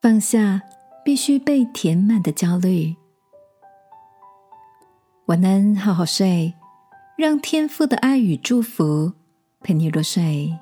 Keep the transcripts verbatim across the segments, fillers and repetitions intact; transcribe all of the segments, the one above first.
放下必须被填满的焦虑。晚安，好好睡，让天父的爱与祝福陪你入睡。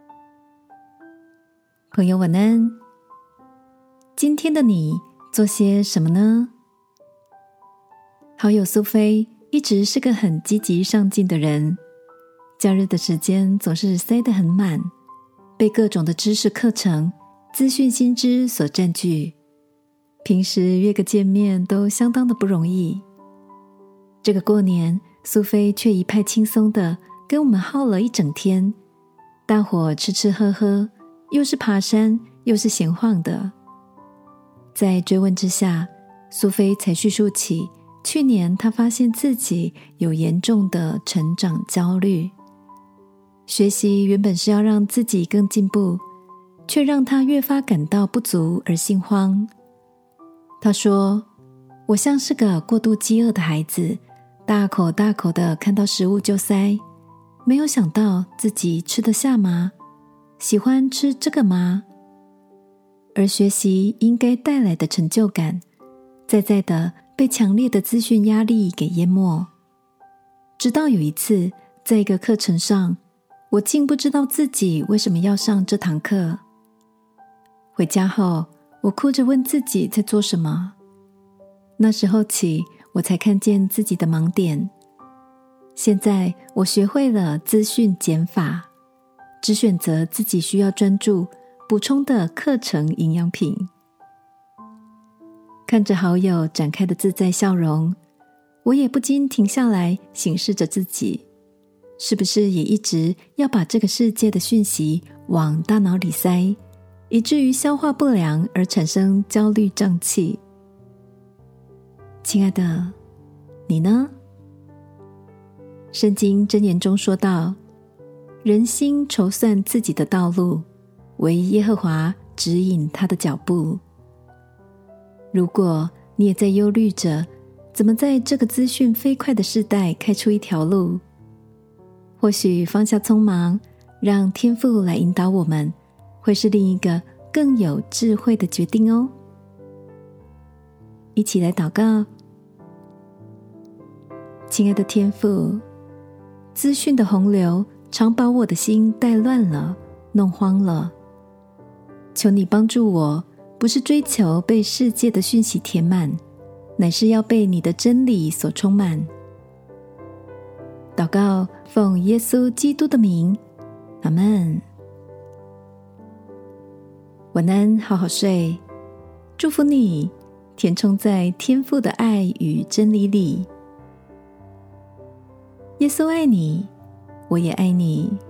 朋友晚安，今天的你做些什么呢？好友苏菲一直是个很积极上进的人，假日的时间总是塞得很满，被各种的知识课程、资讯新知所占据，平时约个见面都相当的不容易。这个过年，苏菲却一派轻松的跟我们耗了一整天，大伙吃吃喝喝，又是爬山又是闲晃的。在追问之下，苏菲才叙述起去年她发现自己有严重的成长焦虑，学习原本是要让自己更进步，却让她越发感到不足而心慌。她说，我像是个过度饥饿的孩子，大口大口的看到食物就塞，没有想到自己吃得下吗？喜欢吃这个吗？而学习应该带来的成就感，在在的被强烈的资讯压力给淹没。直到有一次，在一个课程上，我竟不知道自己为什么要上这堂课。回家后，我哭着问自己在做什么。那时候起，我才看见自己的盲点。现在我学会了资讯减法，只选择自己需要专注补充的课程营养品。看着好友展开的自在笑容，我也不禁停下来省视着自己，是不是也一直要把这个世界的讯息往大脑里塞，以至于消化不良而产生焦虑胀气。亲爱的，你呢？圣经箴言中说道，人心筹算自己的道路，唯耶和华指引他的脚步。如果你也在忧虑着怎么在这个资讯飞快的世代开出一条路，或许放下匆忙，让天父来引导我们，会是另一个更有智慧的决定哦。一起来祷告。亲爱的天父，资讯的洪流常把我的心带乱了，弄慌了。求你帮助我，不是追求被世界的讯息填满，乃是要被你的真理所充满。祷告，奉耶稣基督的名，阿们。晚安，好好睡，祝福你，填充在天父的爱与真理里。耶稣爱你，我也爱你。